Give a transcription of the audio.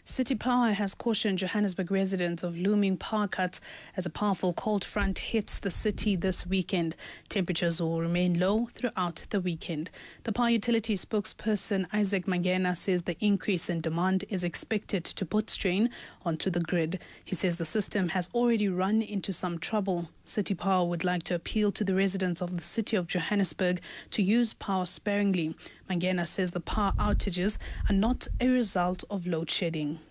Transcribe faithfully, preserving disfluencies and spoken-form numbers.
City Power has cautioned Johannesburg residents of looming power cuts as a powerful cold front hits the city this weekend. Temperatures will remain low throughout the weekend. The power utility spokesperson Isaac Mangena says the increase in demand is expected to put strain onto the grid. He says the system has already run into some trouble. City Power would like to appeal to the residents of the city of Johannesburg to use power sparingly. Mangena says the power outages are not a result of load shedding.